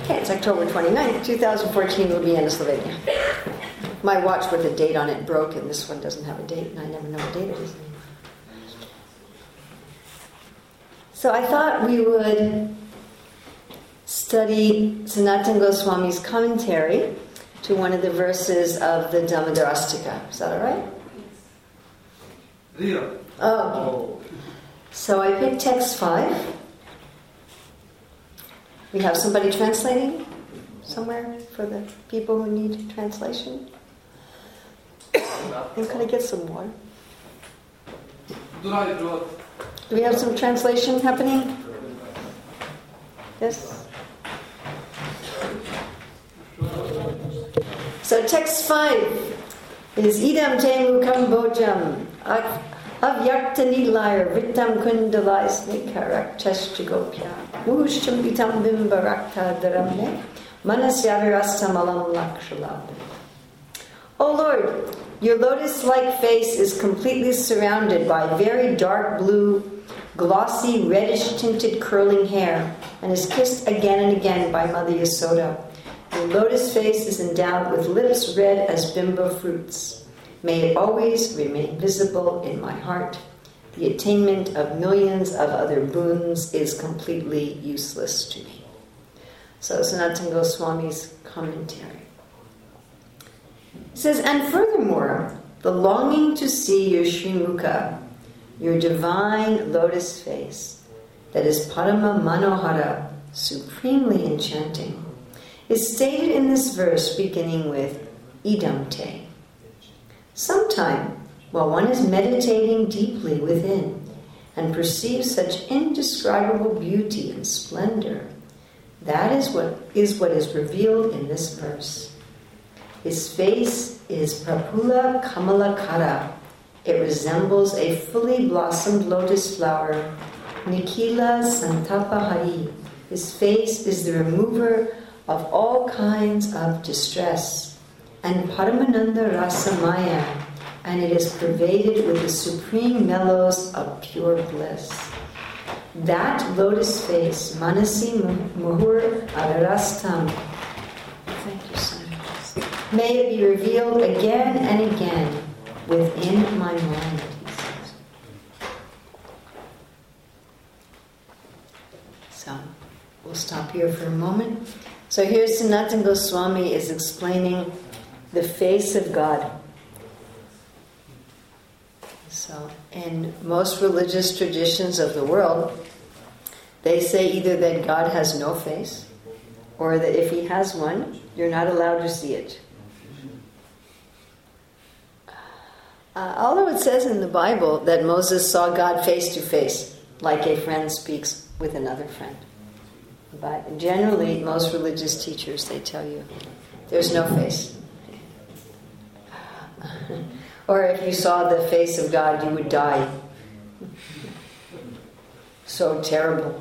Okay, it's October 29th, 2014, Ljubljana, Slovenia. My watch with a date on it broke, and this one doesn't have a date, and I never know what date it is anymore. So I thought we would study Sanatana Goswami's commentary to one of the verses of the Dhammadarastika. Is that all right? Yeah. Oh, okay. So I picked text 5. We have somebody translating somewhere for the people who need translation? And could I get some water? Do we have some translation happening? Yes? So text 5 is Idam te mukam bojam avyakta nilayar vitam kundalai snikarak cheshchigopya muhusham vitam bimbarakta dharamne manasyavirastamalam lakshalab. O Lord, your lotus-like face is completely surrounded by very dark blue, glossy, reddish-tinted curling hair and is kissed again and again by Mother Yasoda. Your lotus face is endowed with lips red as bimbo fruits. May it always remain visible in my heart. The attainment of millions of other boons is completely useless to me. So Sanatana Goswami's commentary. It says, and furthermore, the longing to see your Srimukha, your divine lotus face, that is Parama Manohara, supremely enchanting, is stated in this verse beginning with Idam te. Sometime, while one is meditating deeply within and perceives such indescribable beauty and splendor, that is what is revealed in this verse. His face is Prapula Kamalakara. It resembles a fully blossomed lotus flower. Nikila Santapahari. His face is the remover of all kinds of distress. And Paramananda Rasamaya. And it is pervaded with the supreme mellows of pure bliss. That lotus face, Manasi Muhur Adarastam. Thank you, Son. May it be revealed again and again within my mind, he says. So, we'll stop here for a moment. So here Sanatana Goswami is explaining the face of God. So, in most religious traditions of the world, they say either that God has no face, or that if he has one, you're not allowed to see it. Although it says in the Bible that Moses saw God face to face, like a friend speaks with another friend. But generally, most religious teachers, they tell you, there's no face. Or if you saw the face of God, you would die. So terrible.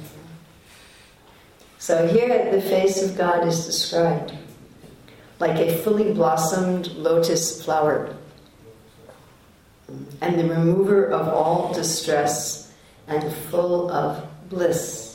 So here, the face of God is described like a fully blossomed lotus flower, and the remover of all distress, and full of bliss.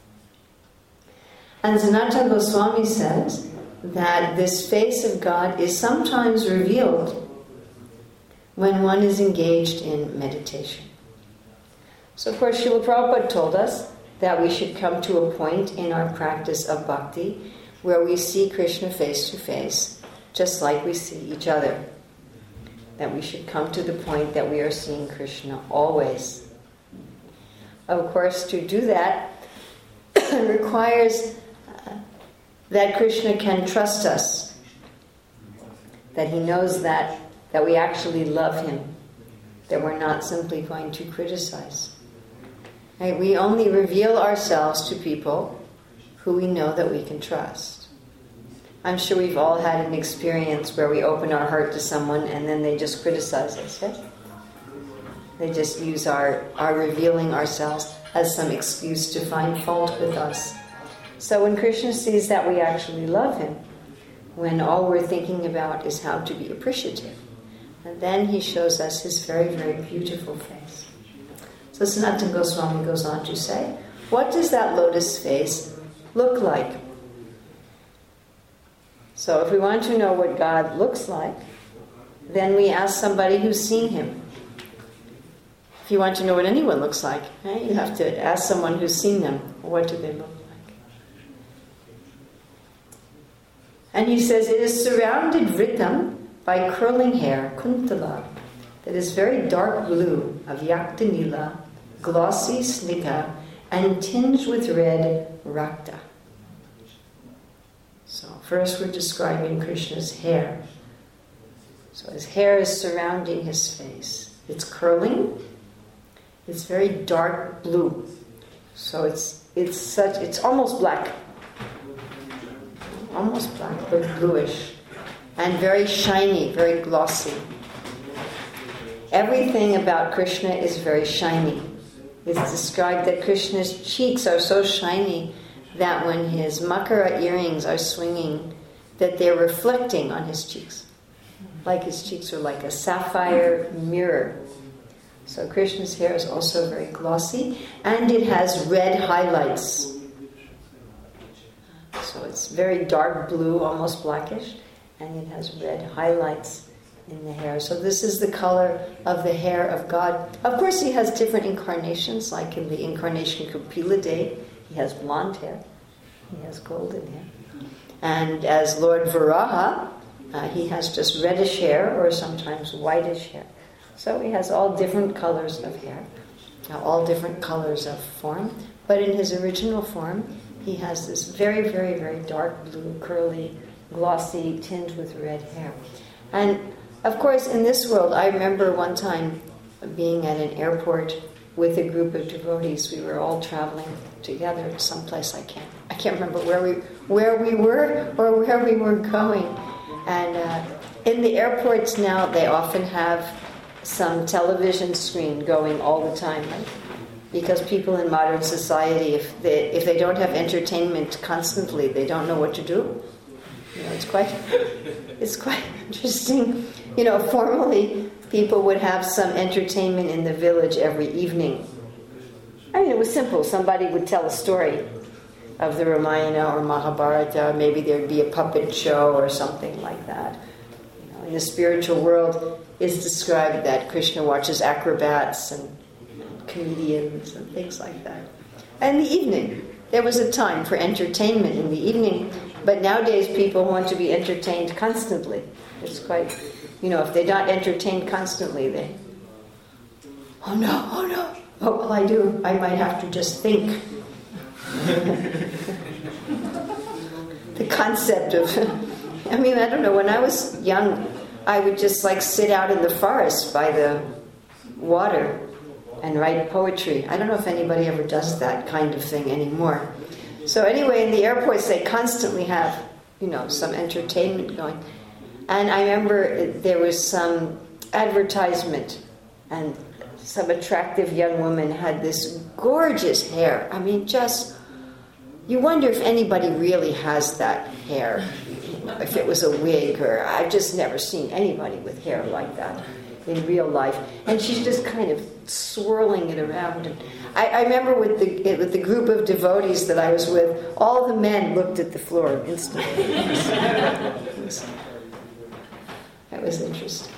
And Sanatana Goswami says that this face of God is sometimes revealed when one is engaged in meditation. So of course Srila Prabhupada told us that we should come to a point in our practice of bhakti where we see Krishna face to face, just like we see each other. That we should come to the point that we are seeing Krishna always. Of course, to do that requires that Krishna can trust us, that he knows that we actually love him, that we're not simply going to criticize. Right? We only reveal ourselves to people who we know that we can trust. I'm sure we've all had an experience where we open our heart to someone and then they just criticize us, yes? They just use our revealing ourselves as some excuse to find fault with us. So when Krishna sees that we actually love him, when all we're thinking about is how to be appreciative, and then he shows us his very, very beautiful face. So Sanatana Goswami goes on to say, what does that lotus face look like? So if we want to know what God looks like, then we ask somebody who's seen him. If you want to know what anyone looks like, right, you have to ask someone who's seen them. What do they look like? And he says, it is surrounded, vritam, by curling hair, kuntala, that is very dark blue, of yaktanila, glossy snika, and tinged with red, rakta. So first we're describing Krishna's hair. So his hair is surrounding his face. It's curling. It's very dark blue. So it's almost black. Almost black, but bluish. And very shiny, very glossy. Everything about Krishna is very shiny. It's described that Krishna's cheeks are so shiny that when his makara earrings are swinging, that they're reflecting on his cheeks. Like his cheeks are like a sapphire mirror. So Krishna's hair is also very glossy, and it has red highlights. So it's very dark blue, almost blackish, and it has red highlights in the hair. So this is the color of the hair of God. Of course, he has different incarnations, like in the incarnation Kapila Day, he has blonde hair, he has golden hair. And as Lord Varaha, he has just reddish hair or sometimes whitish hair. So he has all different colors of hair, all different colors of form. But in his original form, he has this very, very, very dark blue, curly, glossy, tinged with red hair. And of course, in this world, I remember one time being at an airport with a group of devotees. We were all traveling together to someplace I can't remember where we were or where we were going. And in the airports now, they often have some television screen going all the time, right? Because people in modern society, if they don't have entertainment constantly, they don't know what to do. You know, it's quite interesting. You know, formerly people would have some entertainment in the village every evening. I mean, it was simple. Somebody would tell a story of the Ramayana or Mahabharata. Maybe there'd be a puppet show or something like that. You know, in the spiritual world, it's described that Krishna watches acrobats and comedians and things like that. And in the evening, there was a time for entertainment in the evening, but nowadays people want to be entertained constantly. It's quite, you know, if they're not entertained constantly, they, oh no, what will I do? I might have to just think. The concept of, I mean, I don't know, when I was young, I would just like sit out in the forest by the water and write poetry. I don't know if anybody ever does that kind of thing anymore. So anyway, in the airports, they constantly have, you know, some entertainment going. And I remember there was some advertisement, and some attractive young woman had this gorgeous hair. I mean, just, you wonder if anybody really has that hair, you know, if it was a wig, or I've just never seen anybody with hair like that in real life. And she's just kind of swirling it around. And I remember with the group of devotees that I was with, all the men looked at the floor instantly. That was interesting.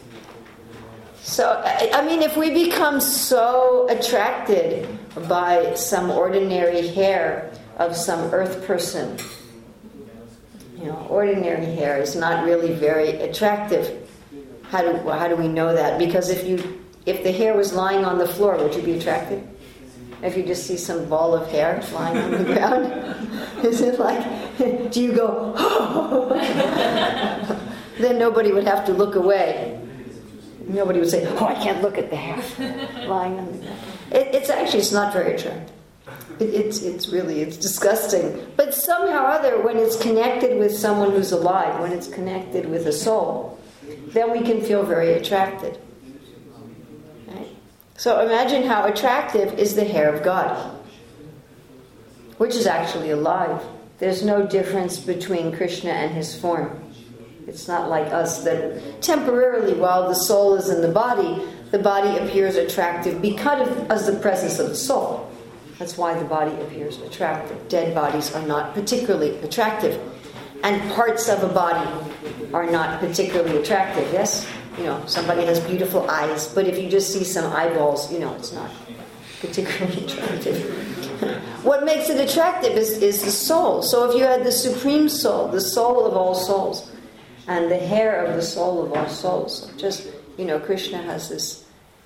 So, I mean, if we become so attracted by some ordinary hair of some earth person, you know, ordinary hair is not really very attractive. How do we know that? Because if the hair was lying on the floor, would you be attracted? If you just see some ball of hair lying on the ground, is it like, do you go, oh? Then nobody would have to look away. Nobody would say, oh, I can't look at the hair lying on the ground. It's not very attractive. It's really disgusting. But somehow or other, when it's connected with someone who's alive, when it's connected with a soul, then we can feel very attracted. Right? So imagine how attractive is the hair of God, which is actually alive. There's no difference between Krishna and his form. It's not like us that temporarily, while the soul is in the body appears attractive because of the presence of the soul. That's why the body appears attractive. Dead bodies are not particularly attractive. And parts of a body are not particularly attractive, yes? Somebody has beautiful eyes, but if you just see some eyeballs, it's not particularly attractive. What makes it attractive is the soul. So if you had the supreme soul, the soul of all souls, and the hair of the soul of all souls, just, Krishna has this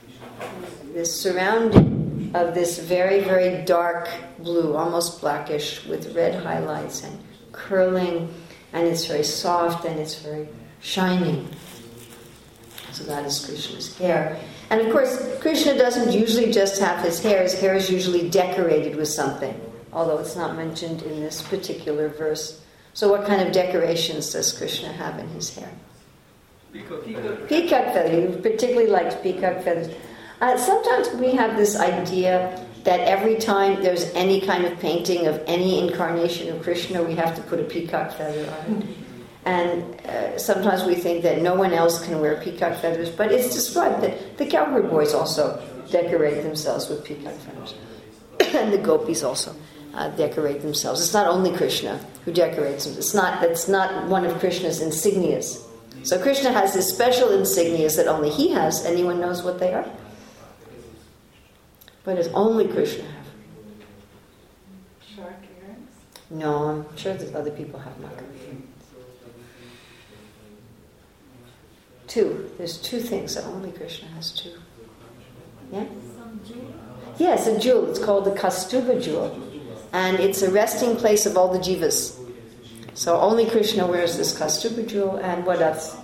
surrounding of this very, very dark blue, almost blackish, with red highlights and curling, and it's very soft and it's very shining. So that is Krishna's hair. And of course, Krishna doesn't usually just have his hair. His hair is usually decorated with something, although it's not mentioned in this particular verse. So what kind of decorations does Krishna have in his hair? Peacock feathers. He particularly likes peacock feathers. Sometimes we have this idea that every time there's any kind of painting of any incarnation of Krishna, we have to put a peacock feather on it. And sometimes we think that no one else can wear peacock feathers, but it's described that the cowherd boys also decorate themselves with peacock feathers. And the gopis also decorate themselves. It's not only Krishna who decorates them. That's not one of Krishna's insignias. So Krishna has his special insignias that only he has. Anyone knows what they are? What does only Krishna have? Shark earrings? No, I'm sure that other people have makar earrings. There's two things that only Krishna has two. Yeah? Some jewel? Yes, a jewel. It's called the Kaustubha jewel. And it's a resting place of all the jivas. So only Krishna wears this Kaustubha jewel. And what else?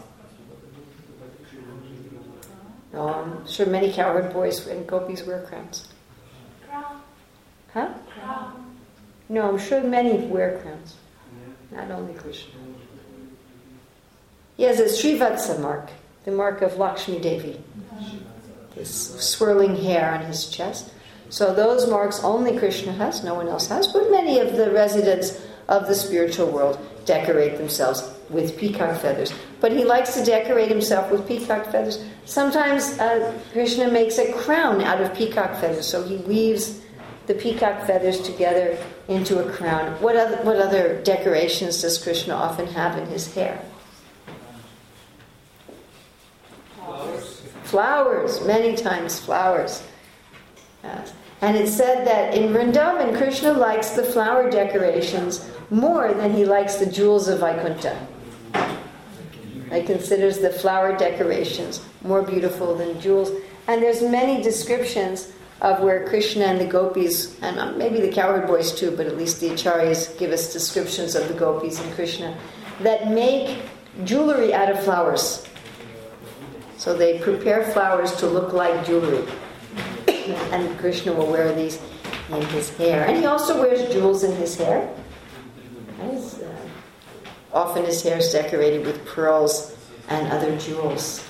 No, I'm sure many cowherd boys and gopis wear crowns. Crown. Huh? Crown. No, I'm sure many wear crowns. Not only Krishna. He has a Srivatsa mark, the mark of Lakshmi Devi. This swirling hair on his chest. So those marks only Krishna has, no one else has, but many of the residents of the spiritual world decorate themselves with peacock feathers. But he likes to decorate himself with peacock feathers. Sometimes Krishna makes a crown out of peacock feathers, so he weaves the peacock feathers together into a crown. What other decorations does Krishna often have in his hair? Flowers, many times flowers. And it's said that in Vrindavan, Krishna likes the flower decorations more than he likes the jewels of Vaikuntha. He considers the flower decorations more beautiful than jewels. And there's many descriptions of where Krishna and the gopis, and maybe the cowherd boys too, but at least the acharyas give us descriptions of the gopis and Krishna, that make jewelry out of flowers. So they prepare flowers to look like jewelry. And Krishna will wear these in his hair. And he also wears jewels in his hair. Often his hair is decorated with pearls and other jewels.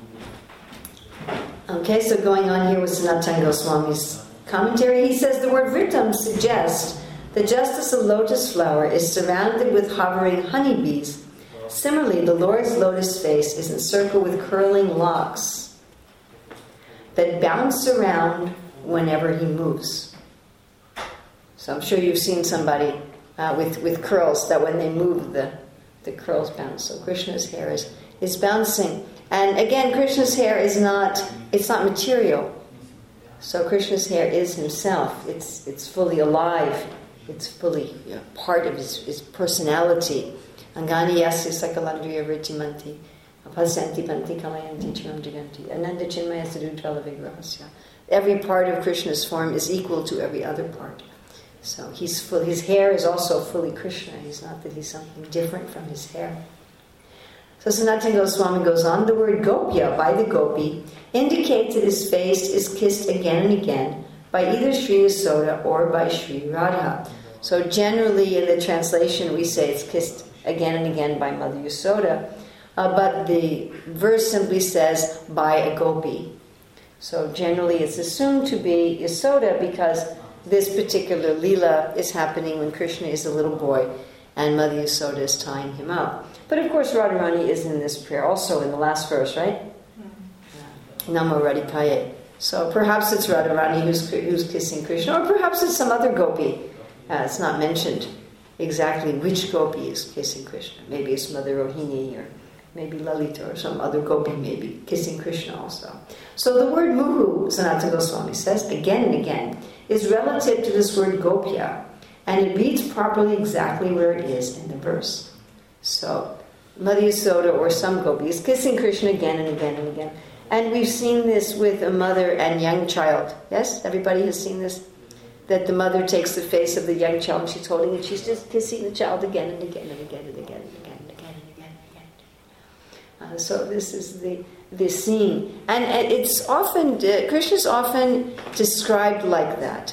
Okay, so going on here with Sanatana Goswami's commentary, he says the word vritam suggests that just as a lotus flower is surrounded with hovering honeybees, similarly the Lord's lotus face is encircled with curling locks that bounce around whenever he moves. So I'm sure you've seen somebody with curls that when they move, the curls bounce. So Krishna's hair is bouncing. And again, Krishna's hair it's not material. So Krishna's hair is himself. It's fully alive. It's fully part of his personality. Angani yasya sakalandriya vritimanti apasanti panti kalayanti chiram jiganti ananda chinmaya sadudvala vigrahasya. Every part of Krishna's form is equal to every other part. So his hair is also fully Krishna. He's not that he's something different from his hair. So Sanatana Goswami goes on, the word gopya, by the gopi, indicates that his face is kissed again and again by either Sri Yasoda or by Sri Radha. So generally in the translation we say it's kissed again and again by Mother Yasoda, but the verse simply says by a gopi. So generally it's assumed to be Yasoda because this particular lila is happening when Krishna is a little boy and Mother Yasoda is tying him up. But of course Radharani is in this prayer also in the last verse, right? Namo Radhikaye. So perhaps it's Radharani who's kissing Krishna, or perhaps it's some other gopi. It's not mentioned exactly which gopi is kissing Krishna. Maybe it's Mother Rohini, or maybe Lalita, or some other gopi maybe kissing Krishna also. So the word muhu, Sanatana Goswami says again and again, is relative to this word gopya, and it reads properly exactly where it is in the verse. So Mother Yasoda or some gopi is kissing Krishna again and again and again. And we've seen this with a mother and young child. Yes? Everybody has seen this? That the mother takes the face of the young child and she's holding it. She's just kissing the child again and again and again and again and again and again and again and again. So this is the scene. And it's often, Krishna's often described like that.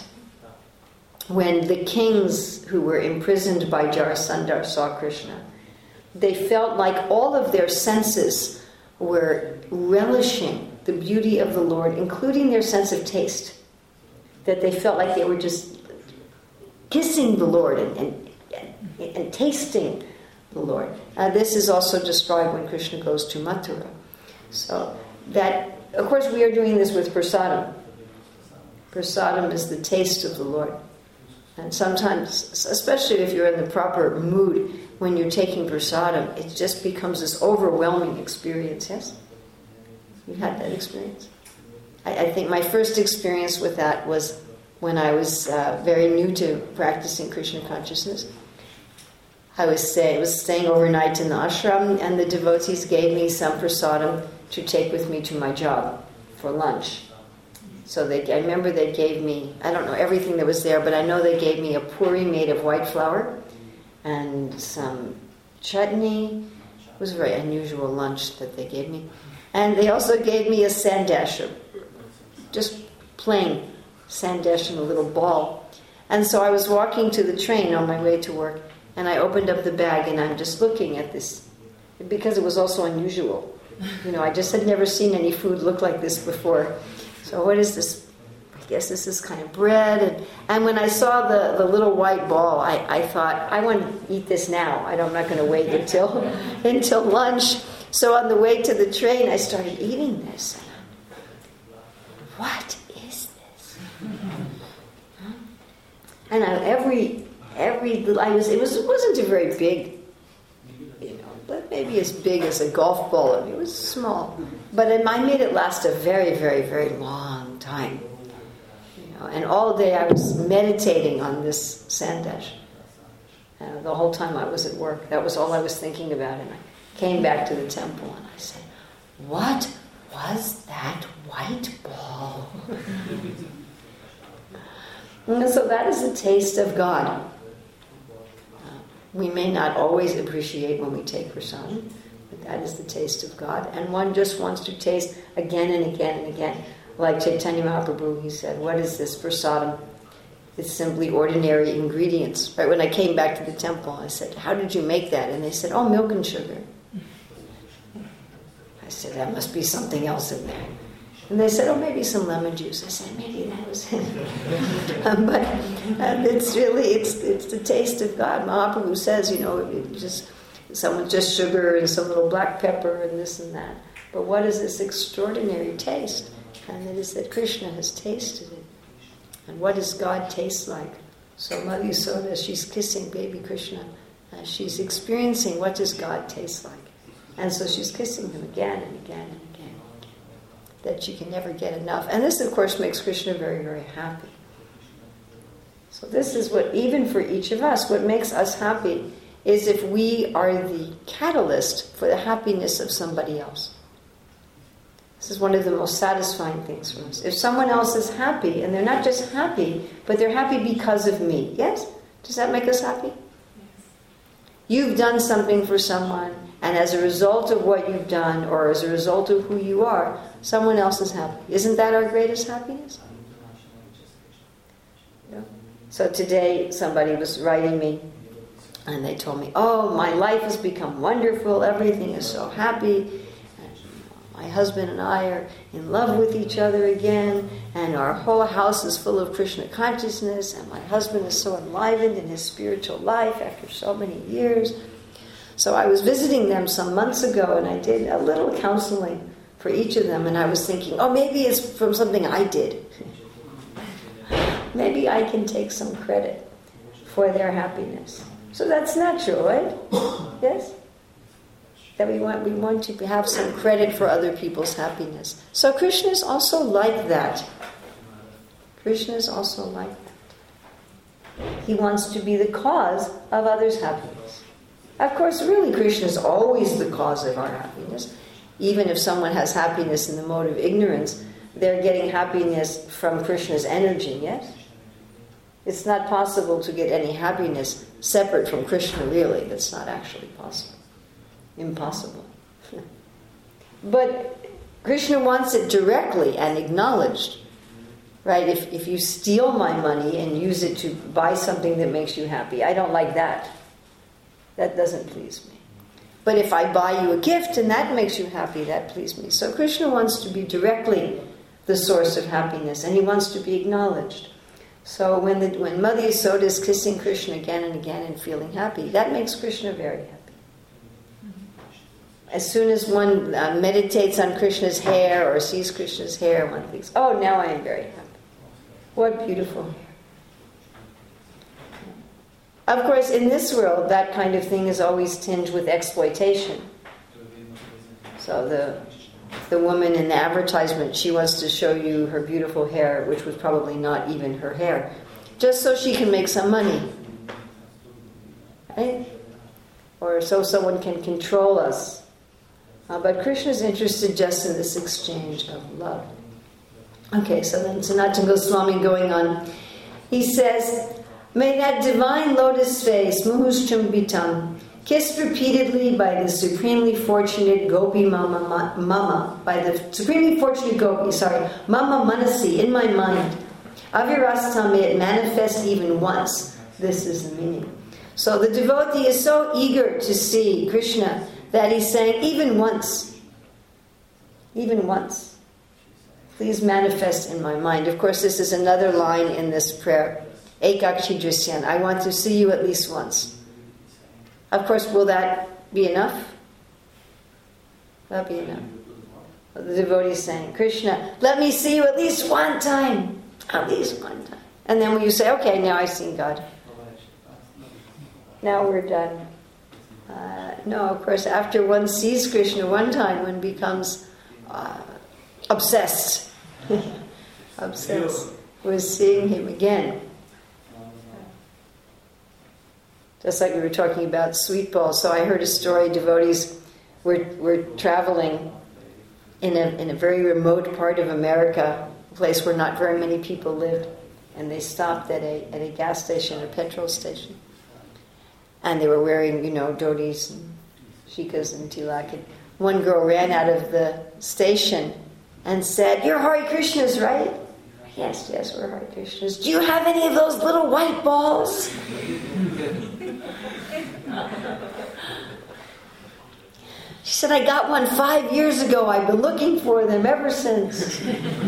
When the kings who were imprisoned by Jarasandha saw Krishna, they felt like all of their senses were relishing the beauty of the Lord, including their sense of taste. That they felt like they were just kissing the Lord and tasting the Lord. This is also described when Krishna goes to Mathura. So that, of course, we are doing this with prasadam. Prasadam is the taste of the Lord. And sometimes, especially if you're in the proper mood, when you're taking prasadam, it just becomes this overwhelming experience, yes? You've had that experience? I think my first experience with that was when I was very new to practicing Krishna consciousness. I was staying overnight in the ashram, and the devotees gave me some prasadam to take with me to my job for lunch. So I remember they gave me, I don't know everything that was there, but I know they gave me a puri made of white flour and some chutney. It was a very unusual lunch that they gave me. And they also gave me a sandesh, just plain sandesh in a little ball. And so I was walking to the train on my way to work, and I opened up the bag, and I'm just looking at this, because it was also unusual. I just had never seen any food look like this before. So what is this? I guess this is kind of bread. And when I saw the little white ball, I thought, I want to eat this now. I'm not going to wait until lunch. So on the way to the train, I started eating this. What is this? And it wasn't a very big, but maybe as big as a golf ball. It was small, but I made it last a very, very, very long time. And all day I was meditating on this sandesh. The whole time I was at work, that was all I was thinking about. And I came back to the temple and I said, "What was that white ball?" And so that is the taste of God. We may not always appreciate when we take prasadam, but that is the taste of God. And one just wants to taste again and again and again. Like Chaitanya Mahaprabhu, he said, what is this prasadam? It's simply ordinary ingredients. Right when I came back to the temple, I said, how did you make that? And they said, milk and sugar. I said, that must be something else in there. And they said, maybe some lemon juice. I said, maybe that was it. But it's the taste of God. Mahaprabhu says, someone just sugar and some little black pepper and this and that. But what is this extraordinary taste? And it is that Krishna has tasted it. And what does God taste like? So Mother Yasoda, she's kissing baby Krishna. She's experiencing what does God taste like. And so she's kissing him again and again and again. That she can never get enough. And this, of course, makes Krishna very, very happy. So this is what, even for each of us, what makes us happy is if we are the catalyst for the happiness of somebody else. This is one of the most satisfying things for us. If someone else is happy, and they're not just happy, but they're happy because of me. Yes? Does that make us happy? Yes. You've done something for someone, and as a result of what you've done, or as a result of who you are, someone else is happy. Isn't that our greatest happiness? Yeah. So today, somebody was writing me, and they told me, my life has become wonderful, everything is so happy. My husband and I are in love with each other again, and our whole house is full of Krishna consciousness, and my husband is so enlivened in his spiritual life after so many years. So I was visiting them some months ago, and I did a little counseling for each of them, and I was thinking, maybe it's from something I did. Maybe I can take some credit for their happiness. So that's natural, right? Yes? That we want to have some credit for other people's happiness. So Krishna is also like that. Krishna is also like that. He wants to be the cause of others' happiness. Of course, really, Krishna is always the cause of our happiness. Even if someone has happiness in the mode of ignorance, they're getting happiness from Krishna's energy, yes? It's not possible to get any happiness separate from Krishna, really. That's not actually possible. Impossible. But Krishna wants it directly and acknowledged. Right? If you steal my money and use it to buy something that makes you happy, I don't like that. That doesn't please me. But if I buy you a gift and that makes you happy, that pleases me. So Krishna wants to be directly the source of happiness, and he wants to be acknowledged. So when Mother Yasoda is kissing Krishna again and again and feeling happy, that makes Krishna very happy. As soon as one meditates on Krishna's hair or sees Krishna's hair, one thinks, oh, now I am very happy. What beautiful hair. Of course, in this world, that kind of thing is always tinged with exploitation. So the woman in the advertisement, she wants to show you her beautiful hair, which was probably not even her hair, just so she can make some money. Right? Or so someone can control us. But Krishna is interested just in this exchange of love. Okay, so then Sanatana Goswami going on, he says, may that divine lotus face, Muhushchumbitam, kissed repeatedly by the supremely fortunate Gopi Mama, by the supremely fortunate Gopi, Mama Manasi, in my mind, Avirastam, may it manifest even once. This is the meaning. So the devotee is so eager to see Krishna that he's saying, even once, please manifest in my mind. Of course, this is another line in this prayer, Ekakshi Drisyan, I want to see you at least once. Of course, will that be enough? That'll be enough. The devotee is saying, Krishna, let me see you at least one time. At least one time. And then when you say, okay, now I've seen God. Now we're done. No, of course, after one sees Krishna one time, one becomes obsessed. Obsessed with seeing him again. Just like we were talking about sweet balls. So I heard a story, devotees were traveling in a very remote part of America, a place where not very many people lived, and they stopped at a gas station, a petrol station. And they were wearing, dhotis and shikas and tilak. And one girl ran out of the station and said, you're Hare Krishnas, right? Yes, we're Hare Krishnas. Do you have any of those little white balls? She said, I got one 5 years ago. I've been looking for them ever since.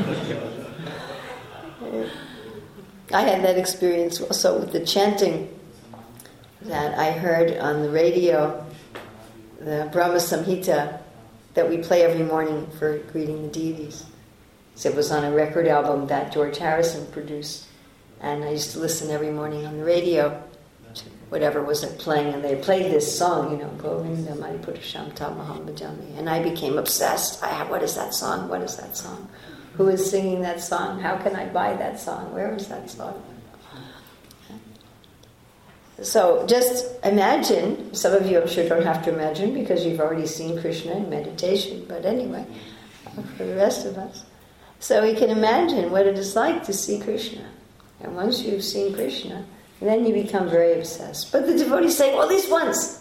I had that experience also with the chanting that I heard on the radio, the Brahma Samhita that we play every morning for greeting the deities. So it was on a record album that George Harrison produced. And I used to listen every morning on the radio to whatever was playing. And they played this song, Govinda Manipurasham Tamaham Bhajami. And I became obsessed. What is that song? What is that song? Who is singing that song? How can I buy that song? Where is that song? So just imagine, some of you I'm sure don't have to imagine because you've already seen Krishna in meditation, but anyway, for the rest of us. So we can imagine what it is like to see Krishna. And once you've seen Krishna, then you become very obsessed. But the devotees say, well, at least once.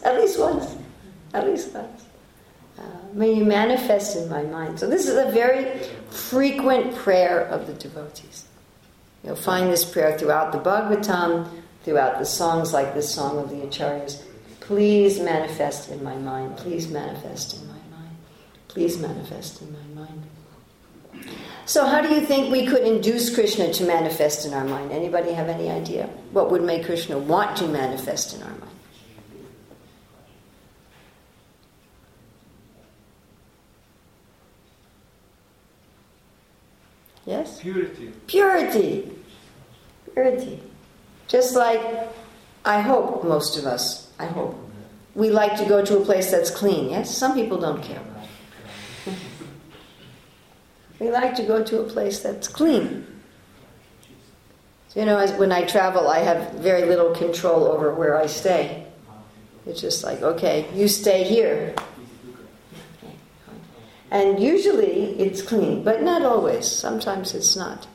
May you manifest in my mind. So this is a very frequent prayer of the devotees. You'll find this prayer throughout the Bhagavatam, throughout the songs like this song of the Acharyas. Please manifest in my mind. Please manifest in my mind. Please manifest in my mind. So how do you think we could induce Krishna to manifest in our mind? Anybody have any idea? What would make Krishna want to manifest in our mind? Yes? Purity. Purity. Just like I hope most of us, we like to go to a place that's clean, yes? Some people don't care about it. We like to go to a place that's clean. So, when I travel, I have very little control over where I stay. It's just like, okay, you stay here. And usually it's clean, but not always. Sometimes it's not.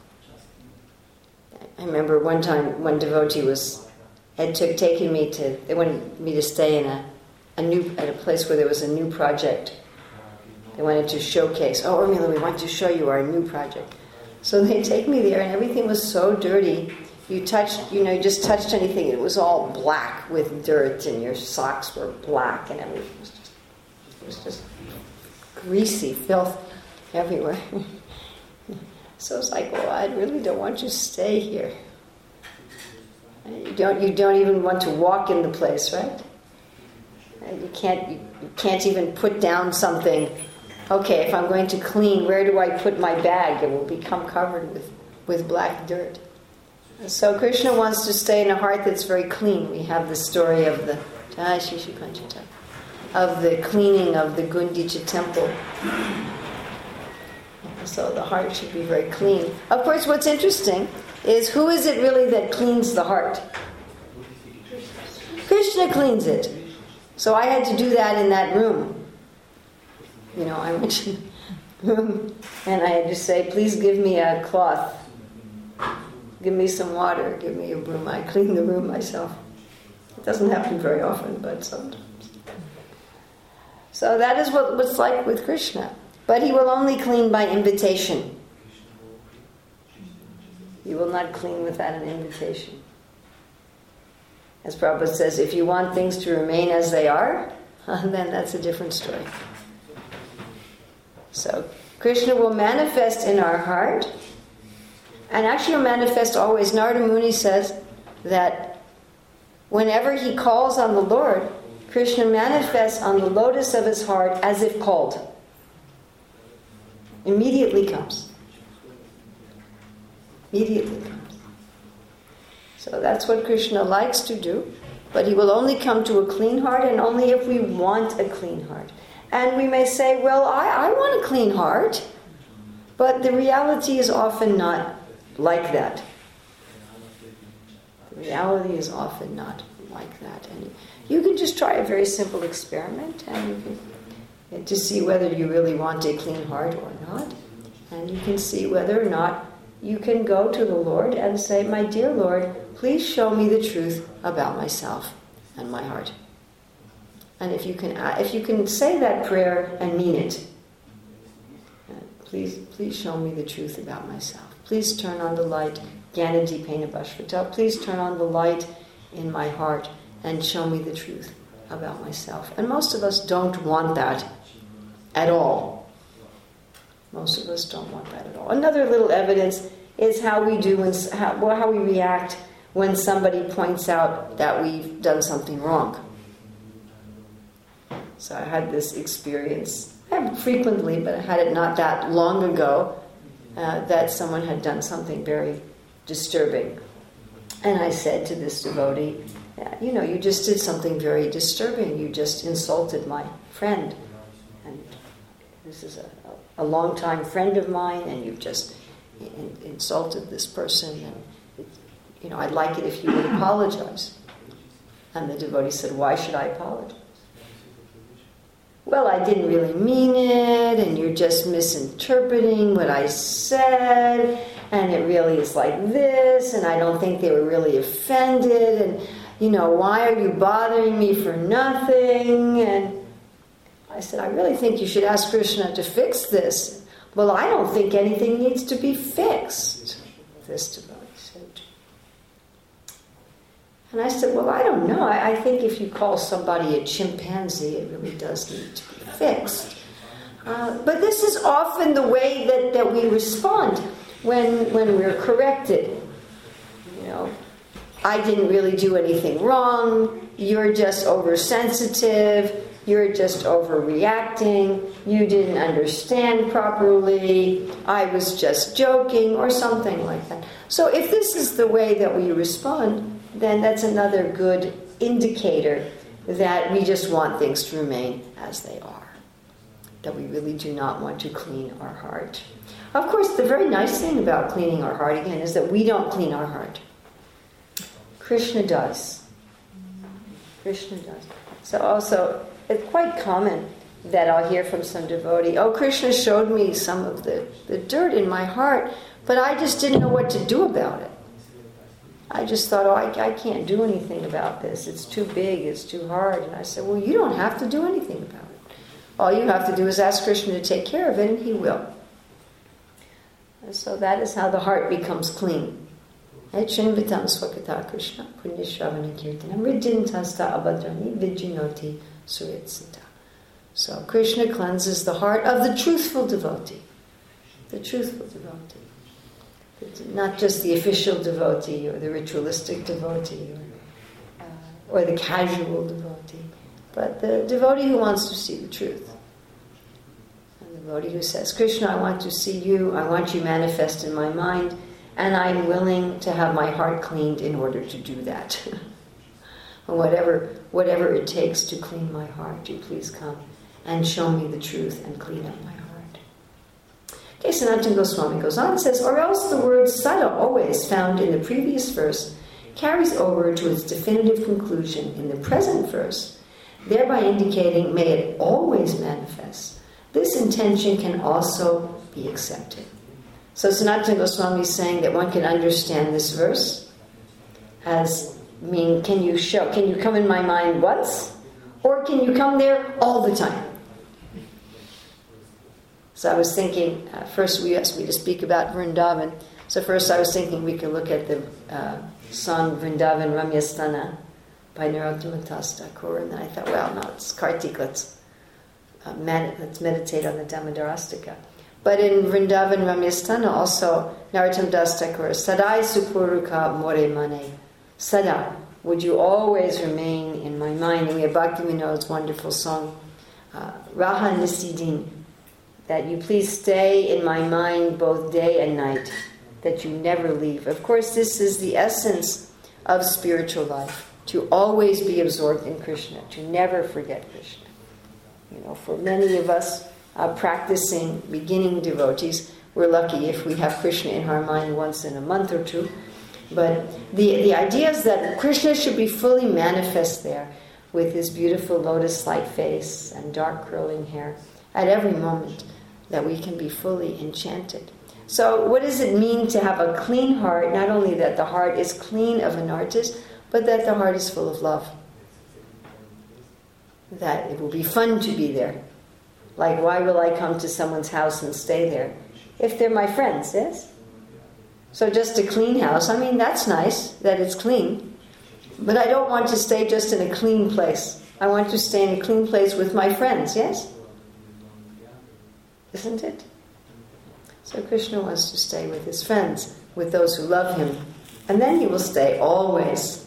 I remember one time one devotee taken me to, they wanted me to stay in at a place where there was a new project. They wanted to showcase, oh, Urmila, we want to show you our new project. So they take me there and everything was so dirty. You just touched anything, it was all black with dirt and your socks were black and everything was just greasy filth everywhere. So it's like, well, I really don't want you to stay here. You don't even want to walk in the place, right? You can't even put down something. Okay, if I'm going to clean, where do I put my bag? It will become covered with black dirt. So Krishna wants to stay in a heart that's very clean. We have the story of the cleaning of the Gundicha temple. So the heart should be very clean. Of course, what's interesting is who is it really that cleans the heart? Krishna cleans it. So I had to do that in that room. I went to the room and I had to say, please give me a cloth. Give me some water. Give me a broom. I clean the room myself. It doesn't happen very often, but sometimes. So that is what it's like with Krishna. But he will only clean by invitation. He will not clean without an invitation. As Prabhupada says, if you want things to remain as they are, then that's a different story. So Krishna will manifest in our heart, and actually will manifest always. Narada Muni says that whenever he calls on the Lord, Krishna manifests on the lotus of his heart as if called. Immediately comes. Immediately comes. So that's what Krishna likes to do, but he will only come to a clean heart and only if we want a clean heart. And we may say, well, I want a clean heart, but the reality is often not like that. The reality is often not like that. And you can just try a very simple experiment and to see whether you really want a clean heart or not. And you can see whether or not you can go to the Lord and say, my dear Lord, please show me the truth about myself and my heart. And if you can say that prayer and mean it, please show me the truth about myself. Please turn on the light, Jnana-dipena Bhasvata. Please turn on the light in my heart and show me the truth about myself. And most of us don't want that at all. Most of us don't want that at all. Another little evidence is how we do how we react when somebody points out that we've done something wrong. So I had this experience, frequently, but I had it not that long ago, that someone had done something very disturbing. And I said to this devotee, you just did something very disturbing. You just insulted my friend. And this is a long-time friend of mine, and you've just insulted this person. And, I'd like it if you would apologize. And the devotee said, why should I apologize? Well, I didn't really mean it, and you're just misinterpreting what I said, and it really is like this, and I don't think they were really offended, and, why are you bothering me for nothing? And I said, I really think you should ask Krishna to fix this. Well, I don't think anything needs to be fixed, this devotee said. And I said, well, I don't know. I think if you call somebody a chimpanzee, it really does need to be fixed. But this is often the way that we respond when we're corrected. I didn't really do anything wrong. You're just oversensitive. You're just overreacting. You didn't understand properly. I was just joking, or something like that. So if this is the way that we respond, then that's another good indicator that we just want things to remain as they are. That we really do not want to clean our heart. Of course, the very nice thing about cleaning our heart, again, is that we don't clean our heart. Krishna does. Krishna does. So also, it's quite common that I'll hear from some devotee, oh, Krishna showed me some of the dirt in my heart, but I just didn't know what to do about it. I just thought, oh, I can't do anything about this. It's too big, it's too hard. And I said, well, you don't have to do anything about it. All you have to do is ask Krishna to take care of it, and he will. And so that is how the heart becomes clean. Chinvitam swakata Krishna punyashravana kirtanam ridintasta abhadrani vijinoti suritsita. So Krishna cleanses the heart of the truthful devotee. The truthful devotee. Not just the official devotee or the ritualistic devotee or the casual devotee, but the devotee who wants to see the truth. And the devotee who says, Krishna, I want to see you, I want you manifest in my mind, and I'm willing to have my heart cleaned in order to do that. And whatever it takes to clean my heart, you please come and show me the truth and clean up my heart. Okay, Sanatana Goswami goes on and says, or else the word sada, always found in the previous verse, carries over to its definitive conclusion in the present verse, thereby indicating, may it always manifest. This intention can also be accepted. So Sanatana Goswami is saying that one can understand this verse as mean, can you come in my mind once? Or can you come there all the time? So I was thinking, first we asked me to speak about Vrindavan. So first I was thinking we could look at the song Vrindavan Ramyastana by Narottama Das Thakur. And then I thought, well, no, it's Kartik, let's meditate on the Damodarastaka. But in Vrindavan Ramyastana also, Narottama Das Thakur, Sadai Supuruka More Mane. Sada, would you always remain in my mind? And we have Bhakti Vinod's wonderful song, Raha Nisidin, that you please stay in my mind both day and night, that you never leave. Of course, this is the essence of spiritual life, to always be absorbed in Krishna, to never forget Krishna. You know, for many of us practicing beginning devotees, we're lucky if we have Krishna in our mind once in a month or two. But the idea is that Krishna should be fully manifest there with his beautiful lotus-like face and dark curling hair at every moment, that we can be fully enchanted. So what does it mean to have a clean heart? Not only that the heart is clean of an artist, but that the heart is full of love. That it will be fun to be there. Like, why will I come to someone's house and stay there? If they're my friends, yes? So just a clean house, I mean, that's nice that it's clean. But I don't want to stay just in a clean place. I want to stay in a clean place with my friends, yes? Isn't it? So Krishna wants to stay with his friends, with those who love him. And then he will stay always.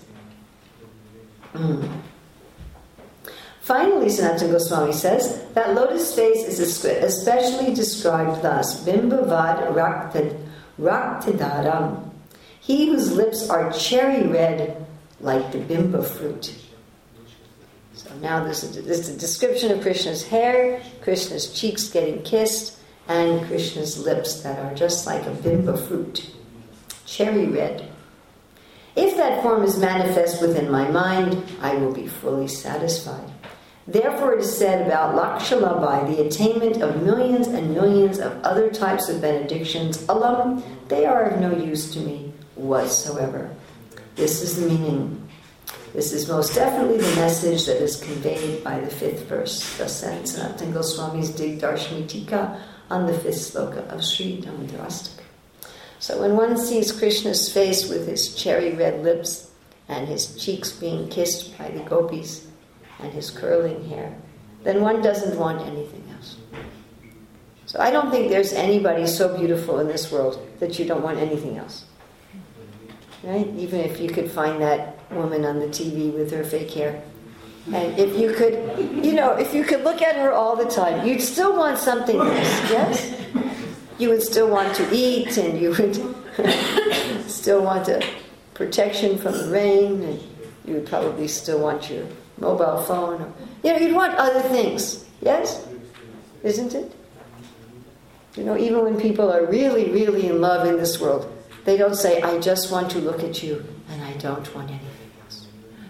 Finally, Sanatana Goswami says that lotus face is especially described thus, Bimbavad Raktidaram, he whose lips are cherry red like the bimba fruit. So now this is a description of Krishna's hair, Krishna's cheeks getting kissed, and Krishna's lips that are just like a bimba fruit, cherry red. If that form is manifest within my mind, I will be fully satisfied. Therefore it is said about Lakshalabai, the attainment of millions and millions of other types of benedictions alone, they are of no use to me whatsoever. This is the meaning. This is most definitely the message that is conveyed by the fifth verse. Thus ends Sanatana Goswami's Digdarshani Tika on the fifth sloka of Sri Damodarastaka. So when one sees Krishna's face with his cherry red lips and his cheeks being kissed by the gopis, and his curling hair, then one doesn't want anything else. So I don't think there's anybody so beautiful in this world that you don't want anything else. Right? Even if you could find that woman on the TV with her fake hair. And if you could, if you could look at her all the time, you'd still want something else, yes? You would still want to eat, and you would still want to protection from the rain, and you would probably still want your mobile phone. Or, you'd want other things. Yes? Isn't it? Even when people are really, really in love in this world, they don't say, I just want to look at you and I don't want anything else.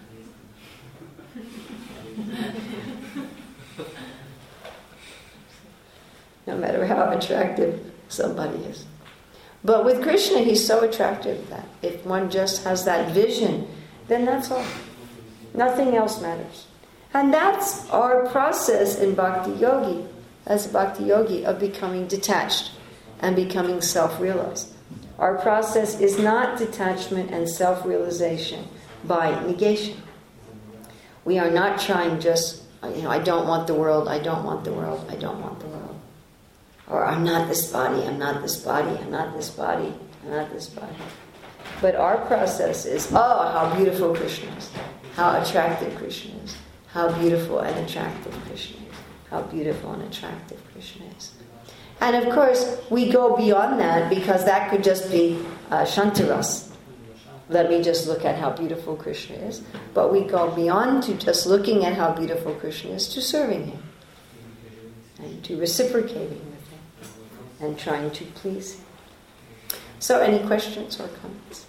No matter how attractive somebody is. But with Krishna, he's so attractive that if one just has that vision, then that's all. Nothing else matters. And that's our process in Bhakti Yogi, as a Bhakti Yogi, of becoming detached and becoming self-realized. Our process is not detachment and self-realization by negation. We are not trying just, I don't want the world, I don't want the world, I don't want the world. Or I'm not this body, I'm not this body, I'm not this body, I'm not this body. But our process is, how beautiful Krishna is. How attractive Krishna is. How beautiful and attractive Krishna is. How beautiful and attractive Krishna is. And of course, we go beyond that because that could just be Shantaras. Let me just look at how beautiful Krishna is. But we go beyond to just looking at how beautiful Krishna is to serving him. And to reciprocating with him. And trying to please him. So any questions or comments?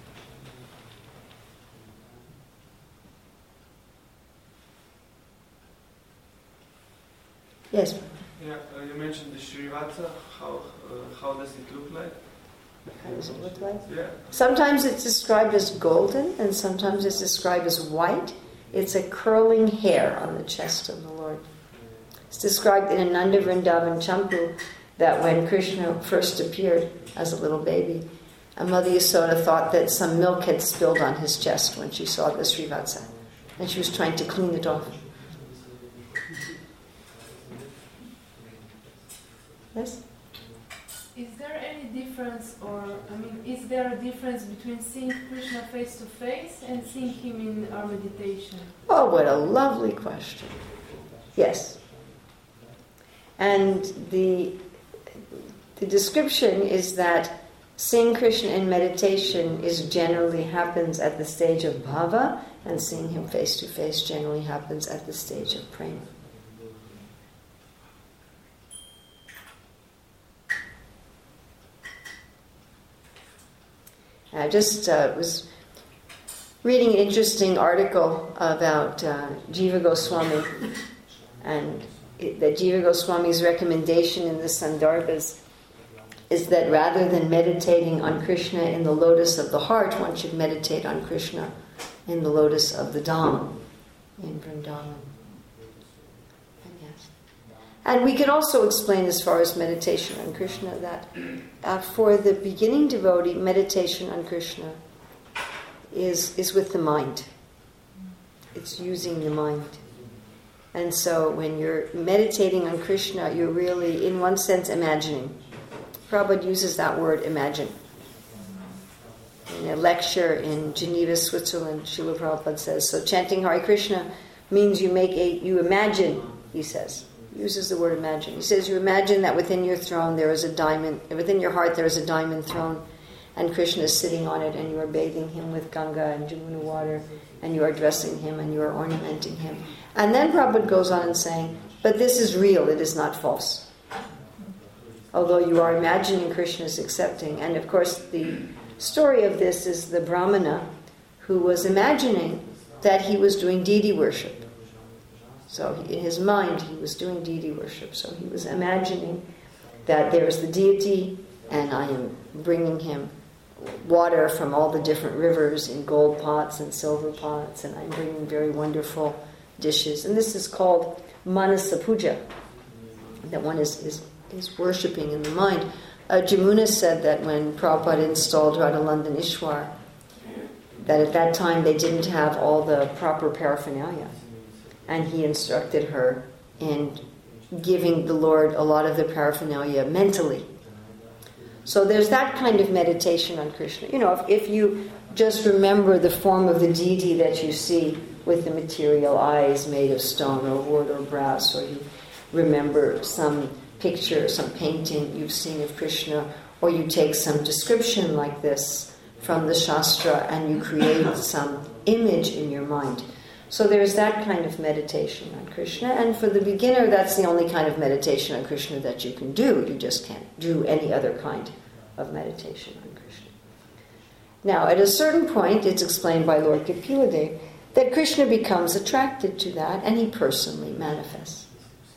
Yes. Yeah, you mentioned the Srivatsa. How does it look like? How does it look like? Yeah. Sometimes it's described as golden, and sometimes it's described as white. It's a curling hair on the chest of the Lord. It's described in Ananda Vrindavan Champu that when Krishna first appeared as a little baby, Mother Yasoda thought that some milk had spilled on his chest when she saw the Srivatsa, and she was trying to clean it off. Yes? Is there any difference, is there a difference between seeing Krishna face to face and seeing him in our meditation? Oh, what a lovely question. Yes. And the description is that seeing Krishna in meditation generally happens at the stage of bhava, and seeing him face to face generally happens at the stage of prema. I just was reading an interesting article about Jiva Goswami, and that Jiva Goswami's recommendation in the Sandarbhas is that rather than meditating on Krishna in the lotus of the heart, one should meditate on Krishna in the lotus of the Dham, in Vrindavan. And we can also explain, as far as meditation on Krishna, that for the beginning devotee, meditation on Krishna is with the mind. It's using the mind. And so when you're meditating on Krishna, you're really, in one sense, imagining. Prabhupada uses that word, imagine. In a lecture in Geneva, Switzerland, Srila Prabhupada says, so chanting Hare Krishna means you imagine, he says. Uses the word imagine. He says you imagine that within your throne there is a diamond, within your heart there is a diamond throne, and Krishna is sitting on it, and you are bathing him with Ganga and Jamuna water, and you are dressing him, and you are ornamenting him. And then Prabhupada goes on and saying, but this is real, it is not false. Although you are imagining Krishna is accepting. And of course the story of this is the Brahmana who was imagining that he was doing deity worship. So in his mind, he was doing deity worship. So he was imagining that there is the deity, and I am bringing him water from all the different rivers in gold pots and silver pots, and I'm bringing very wonderful dishes. And this is called Manasa Puja, that one is worshipping in the mind. Jamuna said that when Prabhupada installed Radha London Ishwar, that at that time they didn't have all the proper paraphernalia. And he instructed her in giving the Lord a lot of the paraphernalia mentally. So there's that kind of meditation on Krishna. If you just remember the form of the deity that you see with the material eyes made of stone or wood or brass, or you remember some picture, some painting you've seen of Krishna, or you take some description like this from the Shastra and you create some image in your mind. So there's that kind of meditation on Krishna, and for the beginner that's the only kind of meditation on Krishna that you can do. You just can't do any other kind of meditation on Krishna. Now, at a certain point, it's explained by Lord Kapila that Krishna becomes attracted to that and he personally manifests.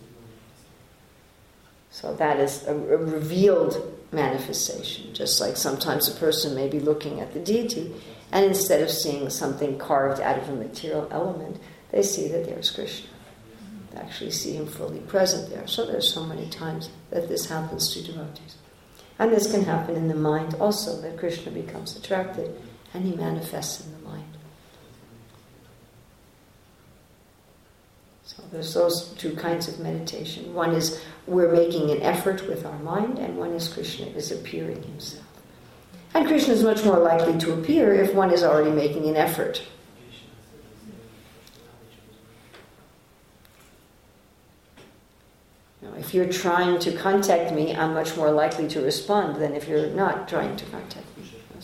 So that is a revealed manifestation, just like sometimes a person may be looking at the deity and instead of seeing something carved out of a material element, they see that there's Krishna. They actually see him fully present there. So there's so many times that this happens to devotees. And this can happen in the mind also, that Krishna becomes attracted and he manifests in the mind. So there's those two kinds of meditation. One is we're making an effort with our mind, and one is Krishna is appearing himself. And Krishna is much more likely to appear if one is already making an effort. Now, if you're trying to contact me, I'm much more likely to respond than if you're not trying to contact me.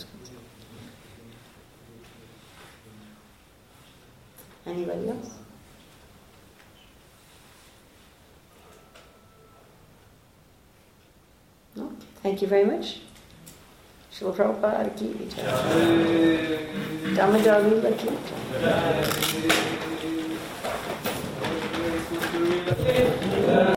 Anybody else? No? Thank you very much. Srila Prabhupada ki jai. Damodar Lila ki jai.